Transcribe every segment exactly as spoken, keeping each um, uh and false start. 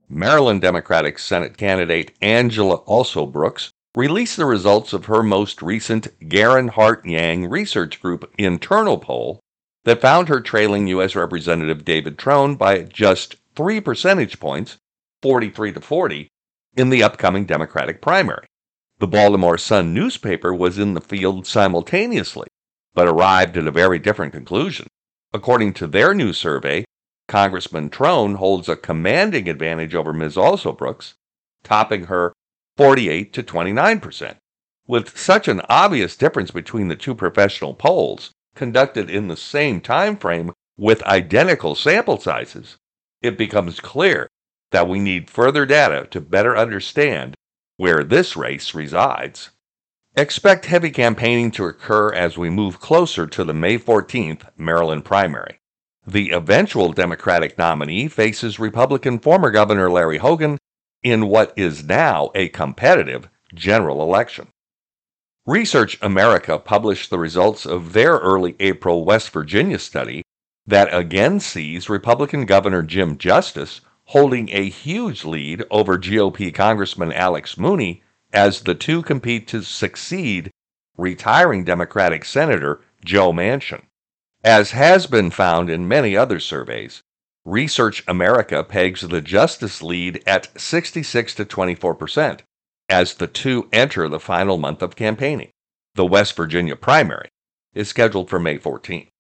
Maryland Democratic Senate candidate Angela Also Brooks released the results of her most recent Garen Hart-Yang Research Group internal poll that found her trailing U S Representative David Trone by just three percentage points, forty-three to forty, in the upcoming Democratic primary. The Baltimore Sun newspaper was in the field simultaneously, but arrived at a very different conclusion. According to their new survey, Congressman Trone holds a commanding advantage over Miz Also Brooks, topping her forty-eight to twenty-nine percent. With such an obvious difference between the two professional polls, conducted in the same time frame with identical sample sizes, it becomes clear that we need further data to better understand where this race resides. Expect heavy campaigning to occur as we move closer to the May fourteenth Maryland primary. The eventual Democratic nominee faces Republican former Governor Larry Hogan in what is now a competitive general election. Research America published the results of their early April West Virginia study that again sees Republican Governor Jim Justice holding a huge lead over G O P Congressman Alex Mooney as the two compete to succeed retiring Democratic Senator Joe Manchin. As has been found in many other surveys, Research America pegs the Justice lead at sixty-six to twenty-four percent as the two enter the final month of campaigning. The West Virginia primary is scheduled for May fourteenth.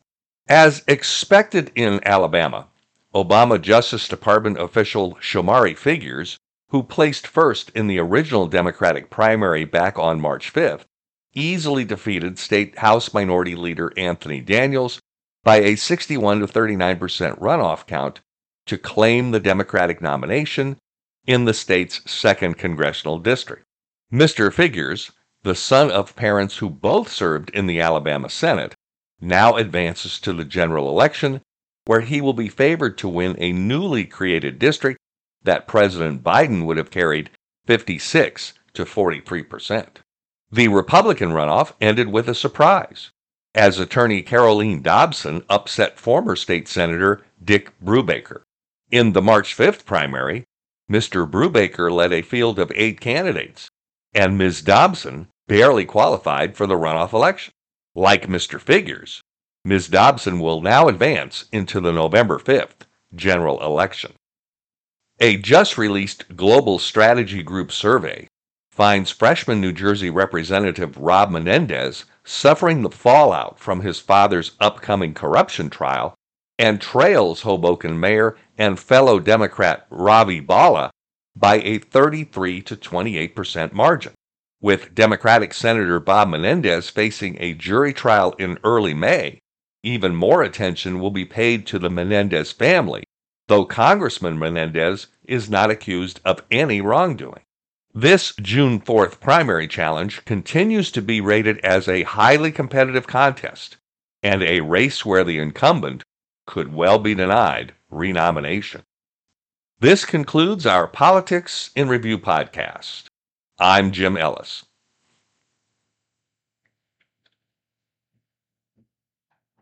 As expected in Alabama, Obama Justice Department official Shomari Figures, who placed first in the original Democratic primary back on March fifth, easily defeated State House Minority Leader Anthony Daniels by a sixty-one to thirty-nine percent runoff count to claim the Democratic nomination in the state's second congressional district. Mister Figures, the son of parents who both served in the Alabama Senate, now advances to the general election, where he will be favored to win a newly created district that President Biden would have carried fifty-six to forty-three percent. The Republican runoff ended with a surprise, as attorney Caroline Dobson upset former state senator Dick Brubaker. In the March fifth primary, Mister Brubaker led a field of eight candidates, and Miz Dobson barely qualified for the runoff election. Like Mister Figures, Miz Dobson will now advance into the November fifth general election. A just-released Global Strategy Group survey finds freshman New Jersey Representative Rob Menendez suffering the fallout from his father's upcoming corruption trial and trails Hoboken Mayor and fellow Democrat Ravi Bala by a thirty-three to twenty-eight percent margin. With Democratic Senator Bob Menendez facing a jury trial in early May, even more attention will be paid to the Menendez family, though Congressman Menendez is not accused of any wrongdoing. This June fourth primary challenge continues to be rated as a highly competitive contest and a race where the incumbent could well be denied renomination. This concludes our Politics in Review podcast. I'm Jim Ellis.